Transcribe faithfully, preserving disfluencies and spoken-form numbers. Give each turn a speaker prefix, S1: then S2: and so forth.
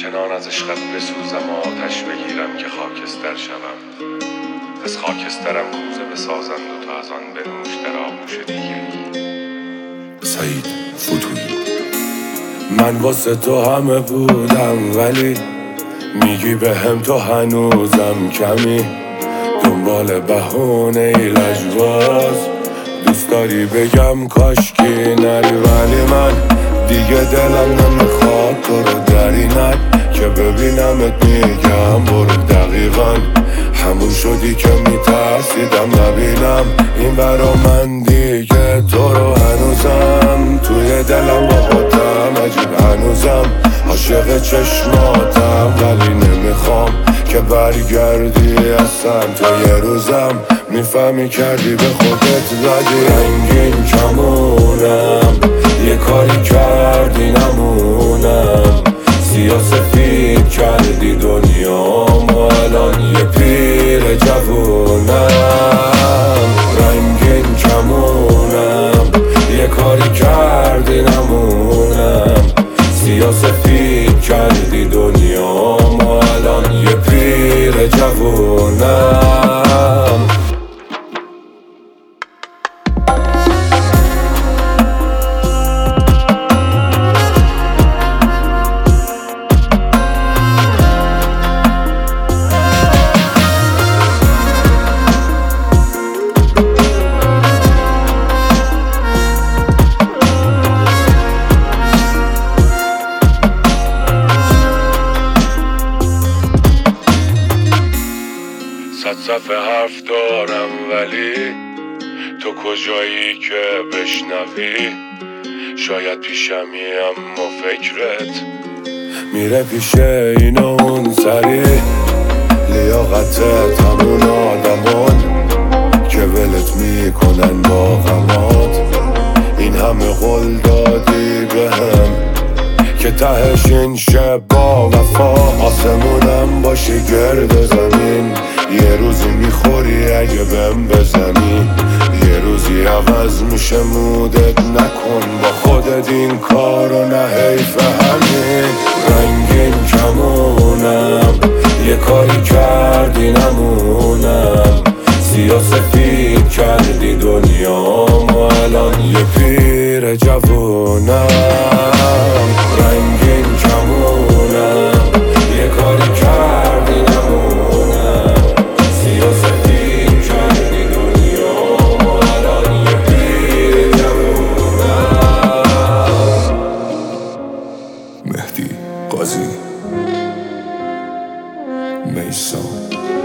S1: چنان از عشقت بسوزم و آتش بگیرم که خاکستر شوم. از خاکسترم کوزه بسازند و تا از آن بنوش در آغوش دیگری.
S2: سعید فتوحی. من واسه تو همه بودم ولی میگی به هم تو هنوزم کمی. دنبال بهونه ای لجواز دوست داری بگم کاشکی نری، ولی من دیگه دلم نمیخواد تو رو در اینت که ببینمت میگم برو. دقیقا همون شدی که میترسیدم نبینم این برا من دیگه تو رو هنوزم توی دلم با خودم عجیب هنوزم عاشق چشماتم، ولی نمیخوام که برگردی اصلا تو یه روزم میفهمی کردی به خودت زدی. رنگین کمونم یه کاری کردی نمونم، سیاه سفید کردی دنیام و الان یه پیر جوونم. رنگین کمونم یه کاری کردی نمونم، سیاه سفید کردی دنیام و الان یه پیر جوونم.
S1: صد صفحه حرف دارم ولی تو کجایی که بشنوی؟ شاید پیشمی اما فکرت
S2: میره پیش این و اون سری، لیاقتت همون آدمان که ولت میکنن با غمات. این همه قول دادی به هم که تهش این شب با وفا آسمونم باشی گرد زمین. یه روزی میخوری اگه بهم بزنی، یه روزی عوض میشه مودت، نکن با خودت این کارو نه حیف همین. رنگین کمونم یه کاری کردی نمونم، سیاه سفید کردی دنیام و الان یه پیر جوونم. رنگین کمونم یه کاری کردی نمونم، سیاه سفید کردی دنیام و الان یه پیر جوونم. مهدی قاضی میسان.